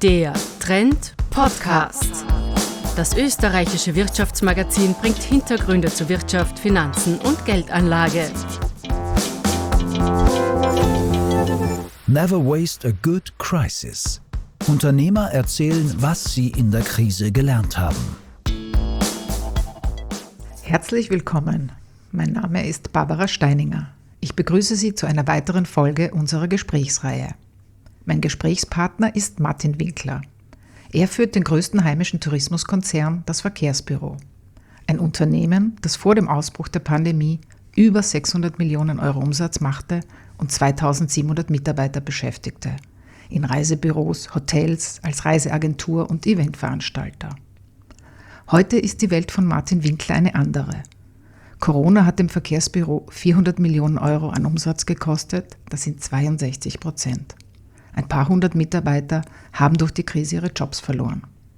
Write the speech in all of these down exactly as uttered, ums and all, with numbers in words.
Der Trend Podcast. Das österreichische Wirtschaftsmagazin bringt Hintergründe zu Wirtschaft, Finanzen und Geldanlage. Never waste a good crisis. Unternehmer erzählen, was sie in der Krise gelernt haben. Herzlich willkommen. Mein Name ist Barbara Steininger. Ich begrüße Sie zu einer weiteren Folge unserer Gesprächsreihe. Mein Gesprächspartner ist Martin Winkler. Er führt den größten heimischen Tourismuskonzern, das Verkehrsbüro. Ein Unternehmen, das vor dem Ausbruch der Pandemie über sechshundert Millionen Euro Umsatz machte und zweitausendsiebenhundert Mitarbeiter beschäftigte. In Reisebüros, Hotels, als Reiseagentur und Eventveranstalter. Heute ist die Welt von Martin Winkler eine andere. Corona hat dem Verkehrsbüro vierhundert Millionen Euro an Umsatz gekostet, das sind zweiundsechzig Prozent. Ein paar hundert Mitarbeiter haben durch die Krise ihre Jobs verloren.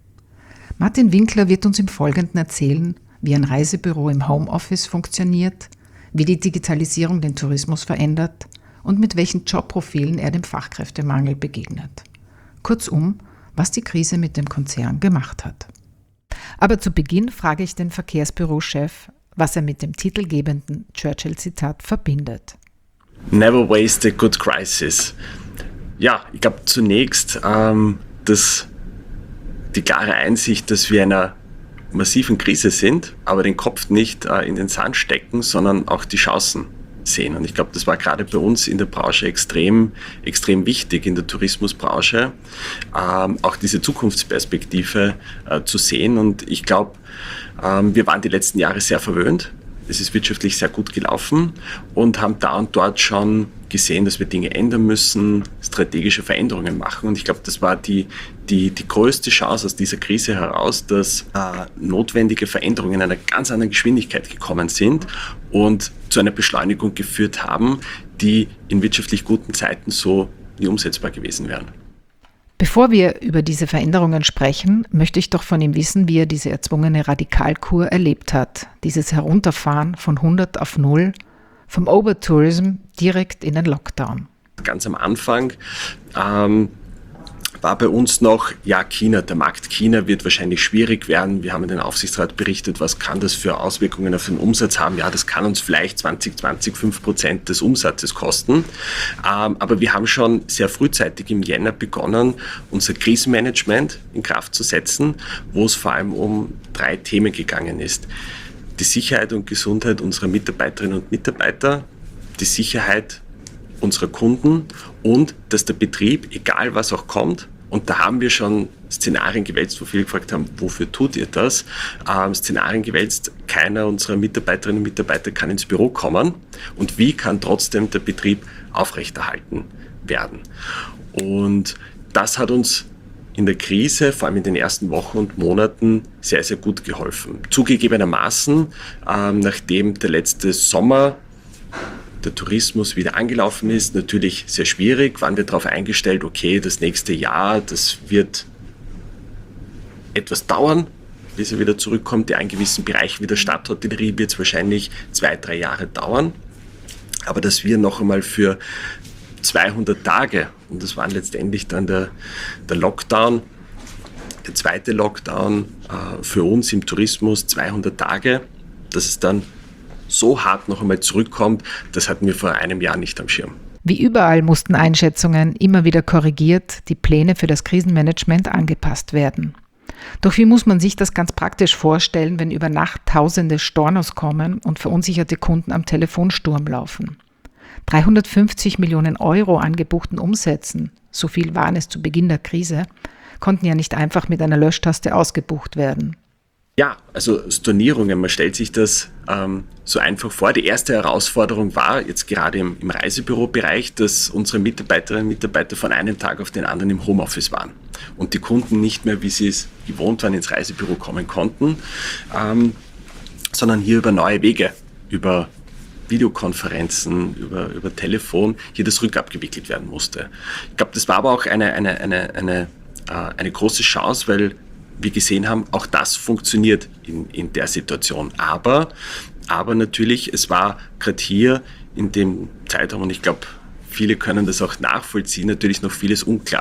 Martin Winkler wird uns im Folgenden erzählen, wie ein Reisebüro im Homeoffice funktioniert, wie die Digitalisierung den Tourismus verändert und mit welchen Jobprofilen er dem Fachkräftemangel begegnet. Kurzum, was die Krise mit dem Konzern gemacht hat. Aber zu Beginn frage ich den Verkehrsbürochef, was er mit dem titelgebenden Churchill-Zitat verbindet. Never waste a good crisis. Ja, ich glaube zunächst ähm, dass die klare Einsicht, dass wir in einer massiven Krise sind, aber den Kopf nicht äh, in den Sand stecken, sondern auch die Chancen sehen. Und ich glaube, das war gerade bei uns in der Branche extrem, extrem wichtig, in der Tourismusbranche, ähm, auch diese Zukunftsperspektive äh, zu sehen. Und ich glaube, ähm, wir waren die letzten Jahre sehr verwöhnt. Es ist wirtschaftlich sehr gut gelaufen und haben da und dort schon gesehen, dass wir Dinge ändern müssen, strategische Veränderungen machen. Und ich glaube, das war die, die, die größte Chance aus dieser Krise heraus, dass äh, notwendige Veränderungen in einer ganz anderen Geschwindigkeit gekommen sind und zu einer Beschleunigung geführt haben, die in wirtschaftlich guten Zeiten so nie umsetzbar gewesen wären. Bevor wir über diese Veränderungen sprechen, möchte ich doch von ihm wissen, wie er diese erzwungene Radikalkur erlebt hat. Dieses Herunterfahren von hundert auf null, vom Overtourism direkt in den Lockdown. Ganz am Anfang ähm, war bei uns noch, ja, China, der Markt China wird wahrscheinlich schwierig werden. Wir haben in den Aufsichtsrat berichtet, was kann das für Auswirkungen auf den Umsatz haben. Ja, das kann uns vielleicht zwanzig zwanzig fünf Prozent des Umsatzes kosten. Ähm, aber wir haben schon sehr frühzeitig im Jänner begonnen, unser Krisenmanagement in Kraft zu setzen, wo es vor allem um drei Themen gegangen ist. Die Sicherheit und Gesundheit unserer Mitarbeiterinnen und Mitarbeiter, die Sicherheit unserer Kunden und dass der Betrieb, egal was auch kommt, und da haben wir schon Szenarien gewälzt, wo viele gefragt haben, wofür tut ihr das? Ähm, Szenarien gewälzt, keiner unserer Mitarbeiterinnen und Mitarbeiter kann ins Büro kommen und wie kann trotzdem der Betrieb aufrechterhalten werden? Und das hat uns in der Krise, vor allem in den ersten Wochen und Monaten, sehr, sehr gut geholfen. Zugegebenermaßen, ähm, nachdem der letzte Sommer der Tourismus wieder angelaufen ist, natürlich sehr schwierig, waren wir darauf eingestellt, okay, das nächste Jahr, das wird etwas dauern, bis er wieder zurückkommt, der einen gewissen Bereich wie der Stadthotellerie wird es wahrscheinlich zwei, drei Jahre dauern, aber dass wir noch einmal für zweihundert Tage, und das waren letztendlich dann der, der Lockdown, der zweite Lockdown äh, für uns im Tourismus, zweihundert Tage, dass es dann so hart noch einmal zurückkommt, das hatten wir vor einem Jahr nicht am Schirm. Wie überall mussten Einschätzungen immer wieder korrigiert, die Pläne für das Krisenmanagement angepasst werden. Doch wie muss man sich das ganz praktisch vorstellen, wenn über Nacht tausende Stornos kommen und verunsicherte Kunden am Telefon Sturm laufen? dreihundertfünfzig Millionen Euro an gebuchten Umsätzen, so viel waren es zu Beginn der Krise, konnten ja nicht einfach mit einer Löschtaste ausgebucht werden. Ja, also Stornierungen, man stellt sich das ähm, so einfach vor. Die erste Herausforderung war jetzt gerade im, im Reisebürobereich, dass unsere Mitarbeiterinnen und Mitarbeiter von einem Tag auf den anderen im Homeoffice waren und die Kunden nicht mehr, wie sie es gewohnt waren, ins Reisebüro kommen konnten, ähm, sondern hier über neue Wege, über Videokonferenzen, über, über Telefon, hier das rückabgewickelt werden musste. Ich glaube, das war aber auch eine, eine, eine, eine, äh, eine große Chance, weil wir gesehen haben, auch das funktioniert in, in der Situation. Aber, aber natürlich, es war gerade hier in dem Zeitraum, und ich glaube, viele können das auch nachvollziehen, natürlich noch vieles unklar.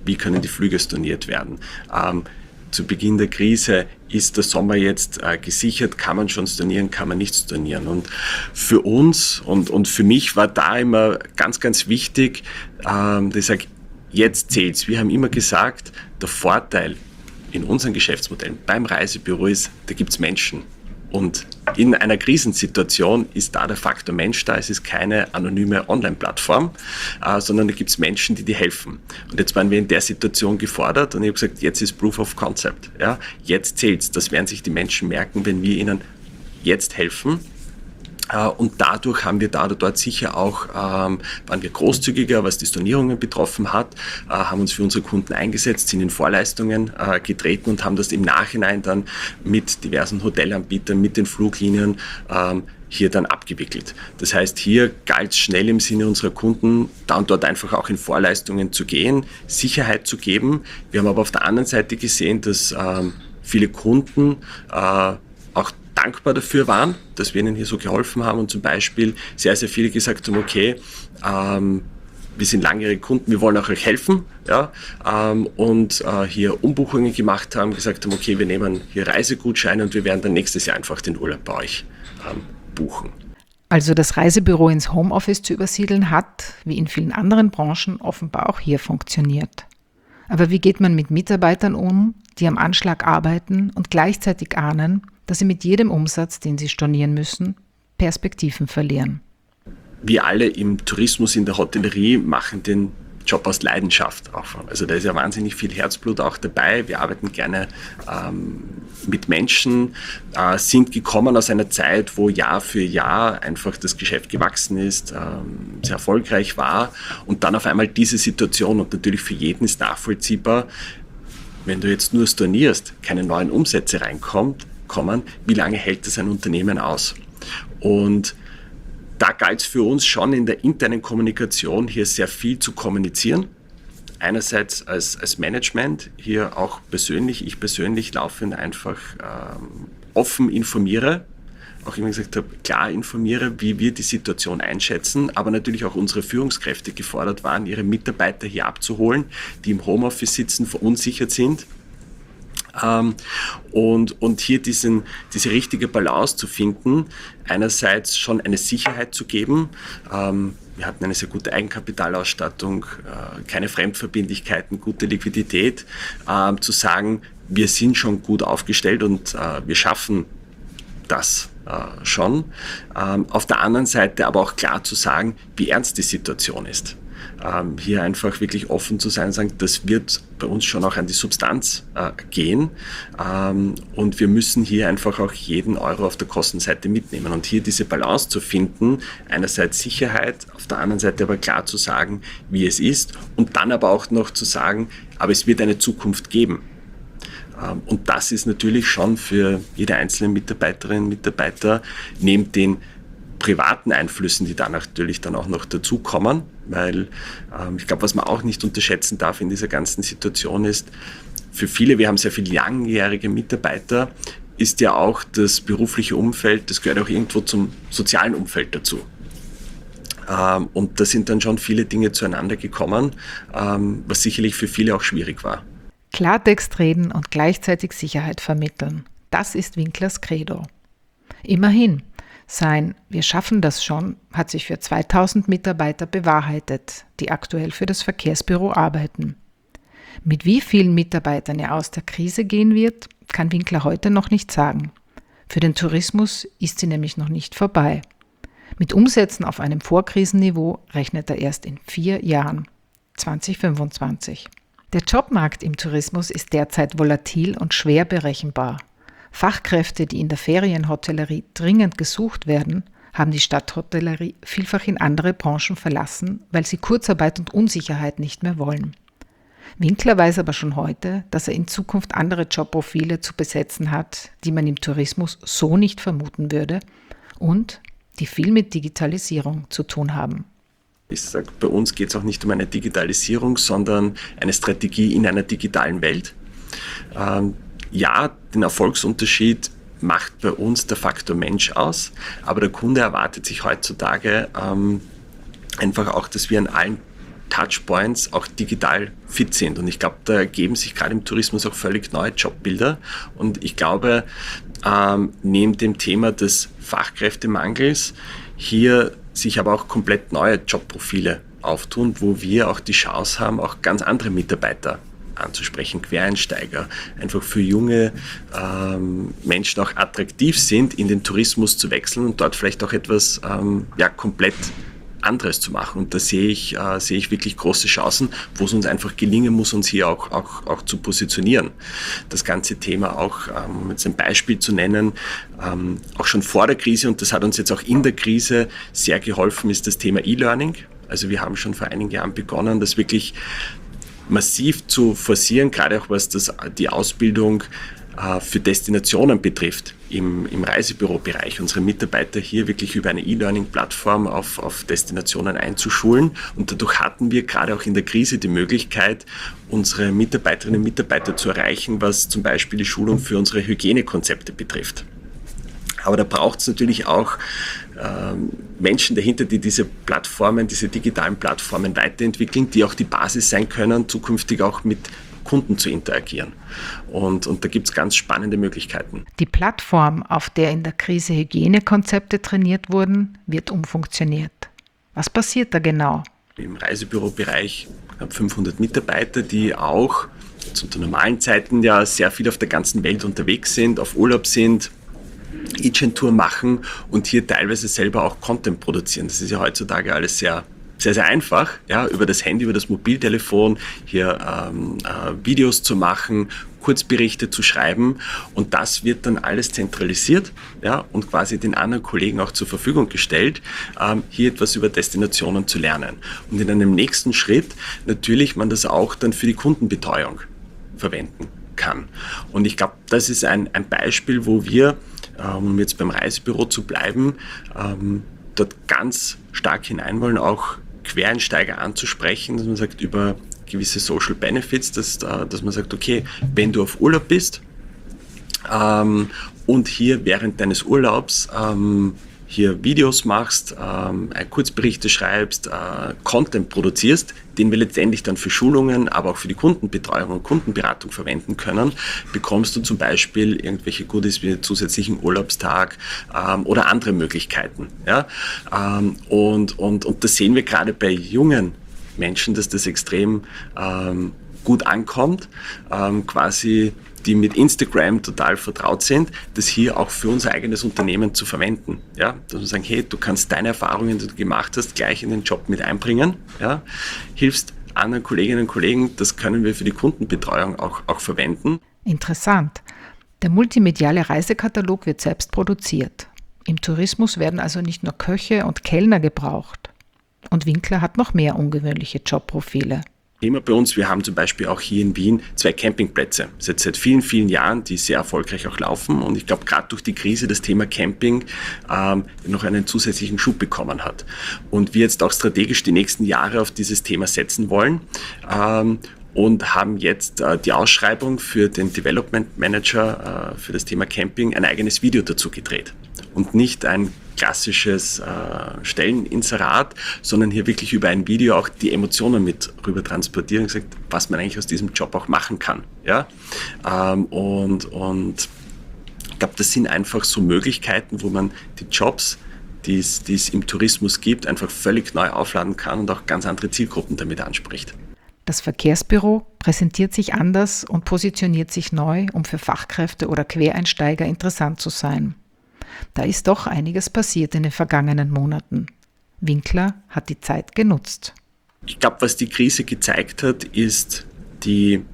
wie können die Flüge storniert werden. Ähm, zu Beginn der Krise ist der Sommer jetzt äh, gesichert, kann man schon stornieren, kann man nicht stornieren. Und für uns und, und für mich war da immer ganz, ganz wichtig, ähm, dass ich sage, jetzt zählt's. Wir haben immer gesagt, der Vorteil in unseren Geschäftsmodellen beim Reisebüro ist, da gibt's Menschen. Und in einer Krisensituation ist da der Faktor Mensch da. Es ist keine anonyme Online-Plattform, äh, sondern da gibt es Menschen, die dir helfen. Und jetzt waren wir in der Situation gefordert und ich habe gesagt, jetzt ist Proof of Concept. Ja? Jetzt zählt's. Das werden sich die Menschen merken, wenn wir ihnen jetzt helfen. Und dadurch haben wir da oder dort sicher auch, ähm, waren wir großzügiger, was die Stornierungen betroffen hat, äh, haben uns für unsere Kunden eingesetzt, sind in Vorleistungen äh, getreten und haben das im Nachhinein dann mit diversen Hotelanbietern, mit den Fluglinien ähm, hier dann abgewickelt. Das heißt, hier galt es schnell im Sinne unserer Kunden, da und dort einfach auch in Vorleistungen zu gehen, Sicherheit zu geben. Wir haben aber auf der anderen Seite gesehen, dass ähm, viele Kunden äh, auch dankbar dafür waren, dass wir ihnen hier so geholfen haben und zum Beispiel sehr, sehr viele gesagt haben, okay, ähm, wir sind langjährige Kunden, wir wollen auch euch helfen, ja, ähm, und äh, hier Umbuchungen gemacht haben, gesagt haben, okay, wir nehmen hier Reisegutscheine und wir werden dann nächstes Jahr einfach den Urlaub bei euch ähm, buchen. Also das Reisebüro ins Homeoffice zu übersiedeln hat, wie in vielen anderen Branchen, offenbar auch hier funktioniert. Aber wie geht man mit Mitarbeitern um, die am Anschlag arbeiten und gleichzeitig ahnen, dass sie mit jedem Umsatz, den sie stornieren müssen, Perspektiven verlieren? Wir alle im Tourismus, in der Hotellerie machen den Job aus Leidenschaft auch. Also da ist ja wahnsinnig viel Herzblut auch dabei. Wir arbeiten gerne ähm, mit Menschen, äh, sind gekommen aus einer Zeit, wo Jahr für Jahr einfach das Geschäft gewachsen ist, ähm, sehr erfolgreich war und dann auf einmal diese Situation und natürlich für jeden ist nachvollziehbar, wenn du jetzt nur stornierst, keine neuen Umsätze reinkommt, kommen, wie lange hält das ein Unternehmen aus? Und da galt es für uns schon in der internen Kommunikation hier sehr viel zu kommunizieren. Einerseits als, als Management, hier auch persönlich, ich persönlich laufend einfach ähm, offen informiere, auch immer gesagt habe, klar informiere, wie wir die Situation einschätzen, aber natürlich auch unsere Führungskräfte gefordert waren, ihre Mitarbeiter hier abzuholen, die im Homeoffice sitzen, verunsichert sind. Ähm, und, und hier diesen, diese richtige Balance zu finden, einerseits schon eine Sicherheit zu geben. Ähm, wir hatten eine sehr gute Eigenkapitalausstattung, äh, keine Fremdverbindlichkeiten, gute Liquidität, ähm, zu sagen, wir sind schon gut aufgestellt und äh, wir schaffen das äh, schon. Ähm, auf der anderen Seite aber auch klar zu sagen, wie ernst die Situation ist. Ähm, hier einfach wirklich offen zu sein und sagen, das wird bei uns schon auch an die Substanz äh, gehen ähm, und wir müssen hier einfach auch jeden Euro auf der Kostenseite mitnehmen und hier diese Balance zu finden, einerseits Sicherheit, auf der anderen Seite aber klar zu sagen, wie es ist und dann aber auch noch zu sagen, aber es wird eine Zukunft geben. Ähm, und das ist natürlich schon für jede einzelne Mitarbeiterin, Mitarbeiter neben den privaten Einflüssen, die da natürlich dann auch noch dazukommen, weil ähm, ich glaube, was man auch nicht unterschätzen darf in dieser ganzen Situation ist, für viele, wir haben sehr viele langjährige Mitarbeiter, ist ja auch das berufliche Umfeld, das gehört auch irgendwo zum sozialen Umfeld dazu. Ähm, und da sind dann schon viele Dinge zueinander gekommen, ähm, was sicherlich für viele auch schwierig war. Klartext reden und gleichzeitig Sicherheit vermitteln. Das ist Winklers Credo. Immerhin, sein „Wir schaffen das schon" hat sich für zweitausend Mitarbeiter bewahrheitet, die aktuell für das Verkehrsbüro arbeiten. Mit wie vielen Mitarbeitern er aus der Krise gehen wird, kann Winkler heute noch nicht sagen. Für den Tourismus ist sie nämlich noch nicht vorbei. Mit Umsätzen auf einem Vorkrisenniveau rechnet er erst in vier Jahren, zwanzig fünfundzwanzig. Der Jobmarkt im Tourismus ist derzeit volatil und schwer berechenbar. Fachkräfte, die in der Ferienhotellerie dringend gesucht werden, haben die Stadthotellerie vielfach in andere Branchen verlassen, weil sie Kurzarbeit und Unsicherheit nicht mehr wollen. Winkler weiß aber schon heute, dass er in Zukunft andere Jobprofile zu besetzen hat, die man im Tourismus so nicht vermuten würde und die viel mit Digitalisierung zu tun haben. Ich sage, bei uns geht es auch nicht um eine Digitalisierung, sondern eine Strategie in einer digitalen Welt. Ähm, ja, den Erfolgsunterschied macht bei uns der Faktor Mensch aus, aber der Kunde erwartet sich heutzutage ähm, einfach auch, dass wir an allen Touchpoints auch digital fit sind. Und ich glaube, da ergeben sich gerade im Tourismus auch völlig neue Jobbilder. Und ich glaube, ähm, neben dem Thema des Fachkräftemangels hier sich aber auch komplett neue Jobprofile auftun, wo wir auch die Chance haben, auch ganz andere Mitarbeiter anzusprechen, Quereinsteiger, einfach für junge ähm, Menschen auch attraktiv sind, in den Tourismus zu wechseln und dort vielleicht auch etwas ähm, ja, komplett anderes zu machen. Und da sehe ich, äh, sehe ich wirklich große Chancen, wo es uns einfach gelingen muss, uns hier auch, auch, auch zu positionieren. Das ganze Thema auch, um ähm, jetzt ein Beispiel zu nennen, ähm, auch schon vor der Krise, und das hat uns jetzt auch in der Krise sehr geholfen, ist das Thema E-Learning. Also wir haben schon vor einigen Jahren begonnen, das wirklich massiv zu forcieren, gerade auch was das, die Ausbildung äh, für Destinationen betrifft im, im Reisebürobereich. Unsere Mitarbeiter hier wirklich über eine E-Learning-Plattform auf, auf Destinationen einzuschulen. Und dadurch hatten wir gerade auch in der Krise die Möglichkeit, unsere Mitarbeiterinnen und Mitarbeiter zu erreichen, was zum Beispiel die Schulung für unsere Hygienekonzepte betrifft. Aber da braucht es natürlich auch ähm, Menschen dahinter, die diese Plattformen, diese digitalen Plattformen weiterentwickeln, die auch die Basis sein können, zukünftig auch mit Kunden zu interagieren. Und, und da gibt es ganz spannende Möglichkeiten. Die Plattform, auf der in der Krise Hygienekonzepte trainiert wurden, wird umfunktioniert. Was passiert da genau? Im Reisebürobereich knapp fünfhundert Mitarbeiter, die auch zu normalen Zeiten ja sehr viel auf der ganzen Welt unterwegs sind, auf Urlaub sind, E-Gen-Tour machen und hier teilweise selber auch Content produzieren. Das ist ja heutzutage alles sehr, sehr, sehr einfach, ja, über das Handy, über das Mobiltelefon hier ähm, äh, Videos zu machen, Kurzberichte zu schreiben, und das wird dann alles zentralisiert, ja, und quasi den anderen Kollegen auch zur Verfügung gestellt, ähm, hier etwas über Destinationen zu lernen. Und in einem nächsten Schritt natürlich man das auch dann für die Kundenbetreuung verwenden kann. Und ich glaube, das ist ein, ein Beispiel, wo wir, um jetzt beim Reisebüro zu bleiben, ähm, dort ganz stark hinein wollen, auch Quereinsteiger anzusprechen, dass man sagt, über gewisse Social Benefits, dass, dass man sagt, okay, wenn du auf Urlaub bist ähm, und hier während deines Urlaubs ähm, hier Videos machst, ähm, Kurzberichte schreibst, äh, Content produzierst, den wir letztendlich dann für Schulungen, aber auch für die Kundenbetreuung und Kundenberatung verwenden können, bekommst du zum Beispiel irgendwelche Goodies wie zusätzlichen Urlaubstag ähm, oder andere Möglichkeiten. Ja? Ähm, und, und, und das sehen wir gerade bei jungen Menschen, dass das extrem ähm, gut ankommt, ähm, quasi die mit Instagram total vertraut sind, das hier auch für unser eigenes Unternehmen zu verwenden. Ja? Dass wir sagen, hey, du kannst deine Erfahrungen, die du gemacht hast, gleich in den Job mit einbringen, ja? Hilfst anderen Kolleginnen und Kollegen, das können wir für die Kundenbetreuung auch, auch verwenden. Interessant. Der multimediale Reisekatalog wird selbst produziert. Im Tourismus werden also nicht nur Köche und Kellner gebraucht. Und Winkler hat noch mehr ungewöhnliche Jobprofile. Thema bei uns, wir haben zum Beispiel auch hier in Wien zwei Campingplätze, seit, seit vielen, vielen Jahren, die sehr erfolgreich auch laufen. Und ich glaube, gerade durch die Krise das Thema Camping ähm, noch einen zusätzlichen Schub bekommen hat. Und wir jetzt auch strategisch die nächsten Jahre auf dieses Thema setzen wollen. Ähm, und haben jetzt äh, die Ausschreibung für den Development Manager äh, für das Thema Camping ein eigenes Video dazu gedreht. Und nicht ein klassisches äh, Stelleninserat, sondern hier wirklich über ein Video auch die Emotionen mit rüber transportieren und gesagt, was man eigentlich aus diesem Job auch machen kann. Ja? Ähm, und, und ich glaube, das sind einfach so Möglichkeiten, wo man die Jobs, die es, die es im Tourismus gibt, einfach völlig neu aufladen kann und auch ganz andere Zielgruppen damit anspricht. Das Verkehrsbüro präsentiert sich anders und positioniert sich neu, um für Fachkräfte oder Quereinsteiger interessant zu sein. Da ist doch einiges passiert in den vergangenen Monaten. Winkler hat die Zeit genutzt. Ich glaube, was die Krise gezeigt hat, ist die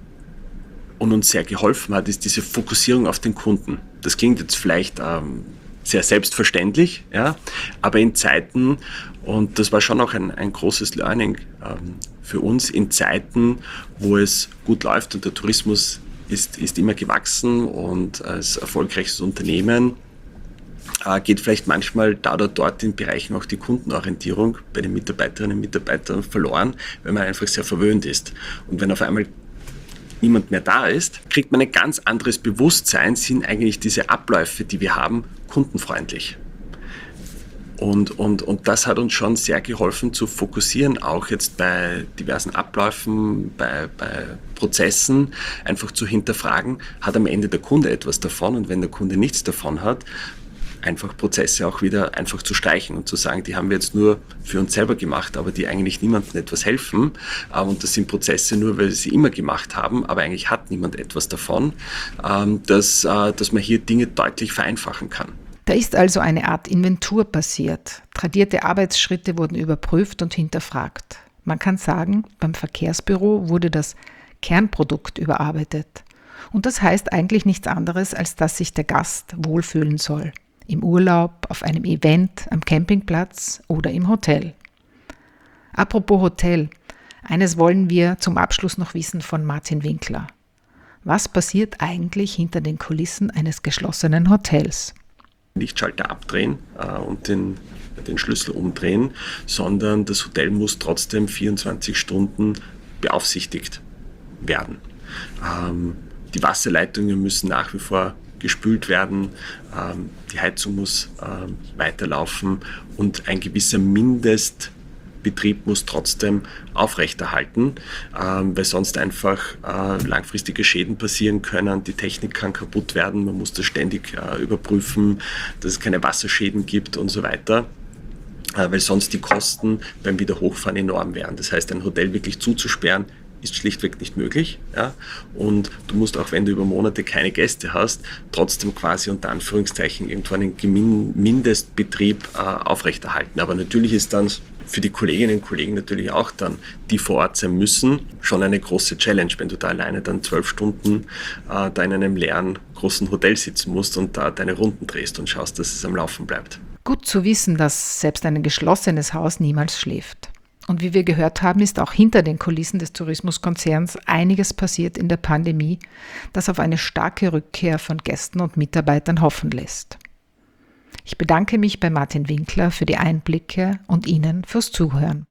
und uns sehr geholfen hat, ist diese Fokussierung auf den Kunden. Das klingt jetzt vielleicht ähm, sehr selbstverständlich, ja, aber in Zeiten, und das war schon auch ein, ein großes Learning ähm, für uns, in Zeiten, wo es gut läuft und der Tourismus ist, ist immer gewachsen und als erfolgreiches Unternehmen äh, geht vielleicht manchmal da oder dort in Bereichen auch die Kundenorientierung bei den Mitarbeiterinnen und Mitarbeitern verloren, weil man einfach sehr verwöhnt ist. Und wenn auf einmal niemand mehr da ist, kriegt man ein ganz anderes Bewusstsein, sind eigentlich diese Abläufe, die wir haben, kundenfreundlich. Und, und, und das hat uns schon sehr geholfen zu fokussieren, auch jetzt bei diversen Abläufen, bei, bei Prozessen, einfach zu hinterfragen, hat am Ende der Kunde etwas davon, und wenn der Kunde nichts davon hat, einfach Prozesse auch wieder einfach zu streichen und zu sagen, die haben wir jetzt nur für uns selber gemacht, aber die eigentlich niemandem etwas helfen. Und das sind Prozesse nur, weil wir sie immer gemacht haben, aber eigentlich hat niemand etwas davon, dass, dass man hier Dinge deutlich vereinfachen kann. Da ist also eine Art Inventur passiert. Tradierte Arbeitsschritte wurden überprüft und hinterfragt. Man kann sagen, beim Verkehrsbüro wurde das Kernprodukt überarbeitet. Und das heißt eigentlich nichts anderes, als dass sich der Gast wohlfühlen soll. Im Urlaub, auf einem Event, am Campingplatz oder im Hotel. Apropos Hotel, eines wollen wir zum Abschluss noch wissen von Martin Winkler. Was passiert eigentlich hinter den Kulissen eines geschlossenen Hotels? Lichtschalter abdrehen äh, und den, den Schlüssel umdrehen, sondern das Hotel muss trotzdem vierundzwanzig Stunden beaufsichtigt werden. Ähm, die Wasserleitungen müssen nach wie vor gespült werden, ähm, die Heizung muss ähm, weiterlaufen und ein gewisser Mindestbetrieb muss trotzdem aufrechterhalten, ähm, weil sonst einfach äh, langfristige Schäden passieren können, die Technik kann kaputt werden, man muss das ständig äh, überprüfen, dass es keine Wasserschäden gibt und so weiter, äh, weil sonst die Kosten beim Wiederhochfahren enorm wären. Das heißt, ein Hotel wirklich zuzusperren, ist schlichtweg nicht möglich. Ja? Und du musst auch, wenn du über Monate keine Gäste hast, trotzdem quasi unter Anführungszeichen irgendwann einen Mindestbetrieb äh, aufrechterhalten. Aber natürlich ist dann für die Kolleginnen und Kollegen natürlich auch dann, die vor Ort sein müssen, schon eine große Challenge, wenn du da alleine dann zwölf Stunden äh, da in einem leeren, großen Hotel sitzen musst und da deine Runden drehst und schaust, dass es am Laufen bleibt. Gut zu wissen, dass selbst ein geschlossenes Haus niemals schläft. Und wie wir gehört haben, ist auch hinter den Kulissen des Tourismuskonzerns einiges passiert in der Pandemie, das auf eine starke Rückkehr von Gästen und Mitarbeitern hoffen lässt. Ich bedanke mich bei Martin Winkler für die Einblicke und Ihnen fürs Zuhören.